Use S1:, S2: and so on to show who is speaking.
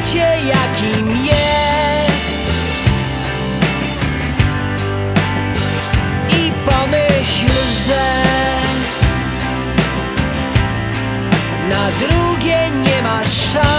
S1: życie jakim jest i pomyśl, że na drugie nie masz szans.